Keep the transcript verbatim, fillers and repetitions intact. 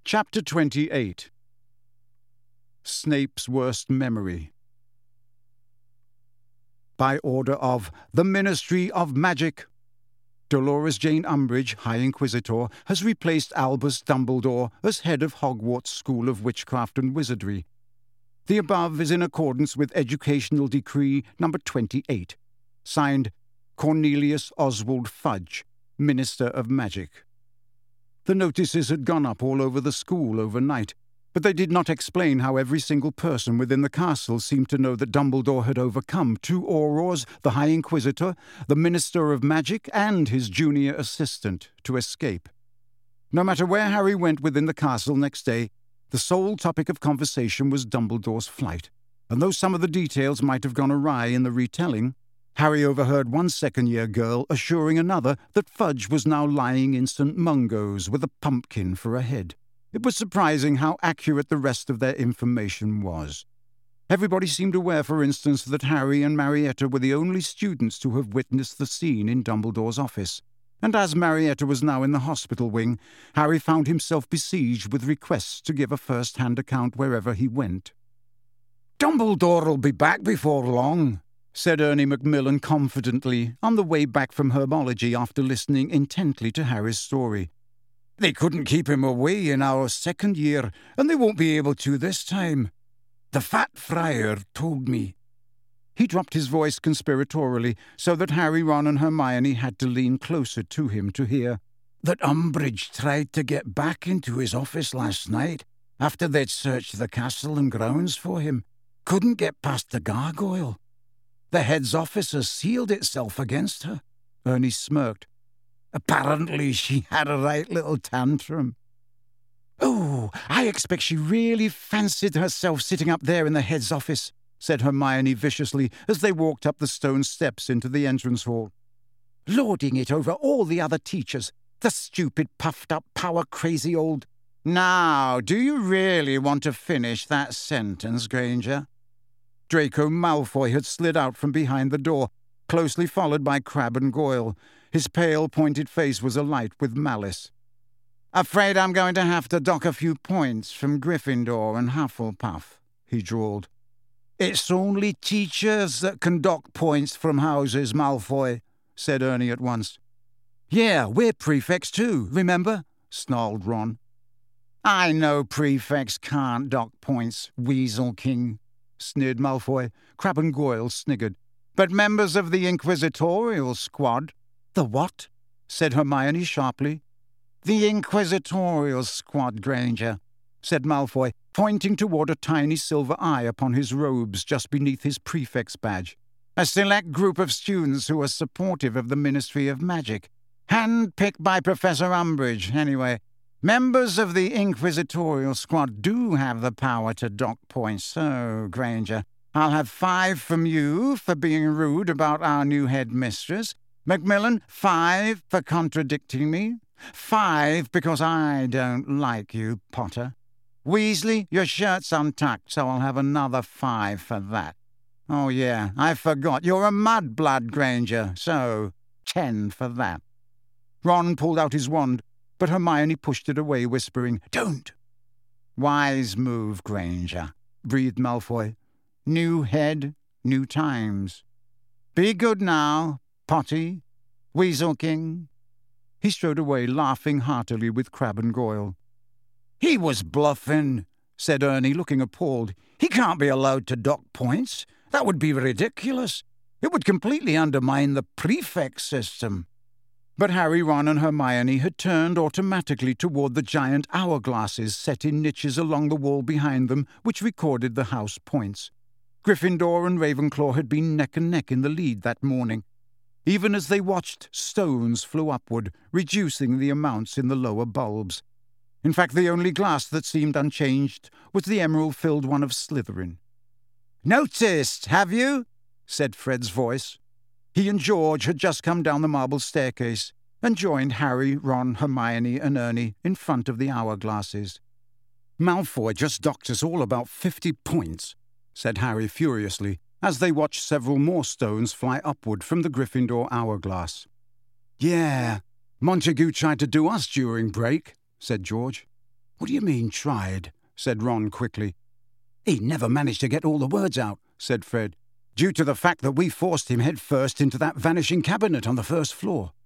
Chapter twenty-eight. Snape's Worst Memory. By order of the Ministry of Magic, Dolores Jane Umbridge, High Inquisitor, has replaced Albus Dumbledore as head of Hogwarts School of Witchcraft and Wizardry. The above is in accordance with Educational Decree number twenty-eight, signed Cornelius Oswald Fudge, Minister of Magic. The notices had gone up all over the school overnight, but they did not explain how every single person within the castle seemed to know that Dumbledore had overcome two Aurors, the High Inquisitor, the Minister of Magic, and his junior assistant, to escape. No matter where Harry went within the castle next day, the sole topic of conversation was Dumbledore's flight, and though some of the details might have gone awry in the retelling, Harry overheard one second-year girl assuring another that Fudge was now lying in Saint Mungo's with a pumpkin for a head. It was surprising how accurate the rest of their information was. Everybody seemed aware, for instance, that Harry and Marietta were the only students to have witnessed the scene in Dumbledore's office, and as Marietta was now in the hospital wing, Harry found himself besieged with requests to give a first-hand account wherever he went. "Dumbledore'll be back before long," said Ernie Macmillan confidently on the way back from herbology after listening intently to Harry's story. "They couldn't keep him away in our second year, and they won't be able to this time. The Fat Friar told me." He dropped his voice conspiratorially, so that Harry, Ron, and Hermione had to lean closer to him to hear that Umbridge tried to get back into his office last night after they'd searched the castle and grounds for him. Couldn't get past the gargoyle. The head's office has sealed itself against her. Ernie smirked. Apparently she had a right little tantrum. "Oh, I expect she really fancied herself sitting up there in the head's office," said Hermione viciously as they walked up the stone steps into the entrance hall. "Lording it over all the other teachers. The stupid, puffed-up, power-crazy old—" "Now, do you really want to finish that sentence, Granger?" Draco Malfoy had slid out from behind the door, closely followed by Crabbe and Goyle. His pale, pointed face was alight with malice. "Afraid I'm going to have to dock a few points from Gryffindor and Hufflepuff," he drawled. "It's only teachers that can dock points from houses, Malfoy," said Ernie at once. "Yeah, we're prefects too, remember?" snarled Ron. "I know prefects can't dock points, Weasel King," sneered Malfoy. Crabbe and Goyle sniggered. "But members of the Inquisitorial Squad—" "The what?" said Hermione sharply. "The Inquisitorial Squad, Granger," said Malfoy, pointing toward a tiny silver eye upon his robes just beneath his prefect's badge. "A select group of students who are supportive of the Ministry of Magic. Hand-picked by Professor Umbridge, anyway. Members of the Inquisitorial Squad do have the power to dock points, so, Granger, I'll have five from you for being rude about our new headmistress. Macmillan, five for contradicting me. Five because I don't like you, Potter. Weasley, your shirt's untucked, so I'll have another five for that. Oh, yeah, I forgot. You're a mudblood, Granger, so ten for that." Ron pulled out his wand, but Hermione pushed it away, whispering, "Don't." "Wise move, Granger," breathed Malfoy. "New head, new times. Be good now, Potty, Weasel King." He strode away, laughing heartily with Crabbe and Goyle. "He was bluffing," said Ernie, looking appalled. "He can't be allowed to dock points. That would be ridiculous. It would completely undermine the prefect system." But Harry, Ron, and Hermione had turned automatically toward the giant hourglasses set in niches along the wall behind them, which recorded the house points. Gryffindor and Ravenclaw had been neck and neck in the lead that morning. Even as they watched, stones flew upward, reducing the amounts in the lower bulbs. In fact, the only glass that seemed unchanged was the emerald-filled one of Slytherin. "Noticed, have you?" said Fred's voice. He and George had just come down the marble staircase and joined Harry, Ron, Hermione, and Ernie in front of the hourglasses. "Malfoy just docked us all about fifty points," said Harry furiously, as they watched several more stones fly upward from the Gryffindor hourglass. "Yeah, Montague tried to do us during break," said George. "What do you mean, tried?" said Ron quickly. "He never managed to get all the words out," said Fred, "due to the fact that we forced him head first into that vanishing cabinet on the first floor."